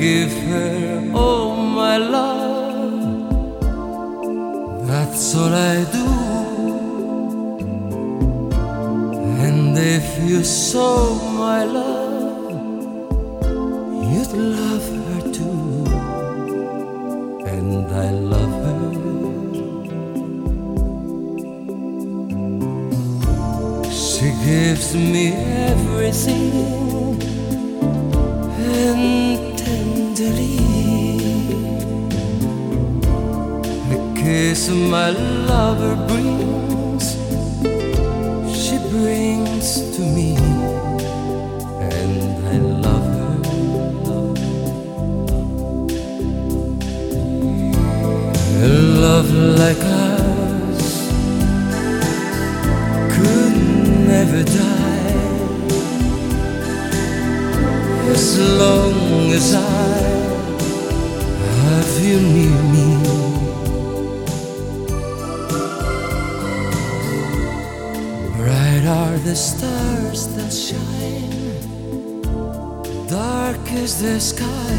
give her all my love. That's all I do. And if you saw my love, you'd love her too. And I love her. She gives me everything, and tenderly the kiss my lover brings, she brings to me, and I love her. A love like ours could never die, as long as I have you near me. Bright are the stars that shine, dark is the sky.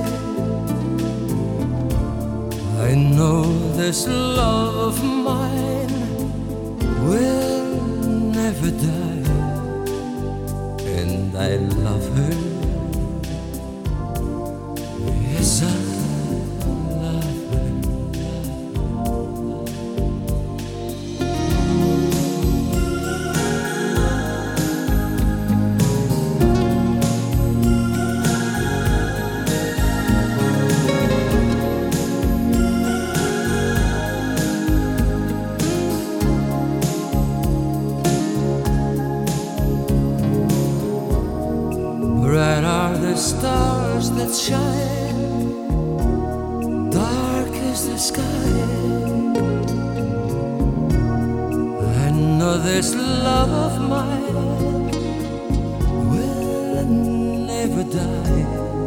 I know this love of mine will never die, and I love her. Yes, I love her. Bright are the stars that shine, dark is the sky. I know this love of mine will never die,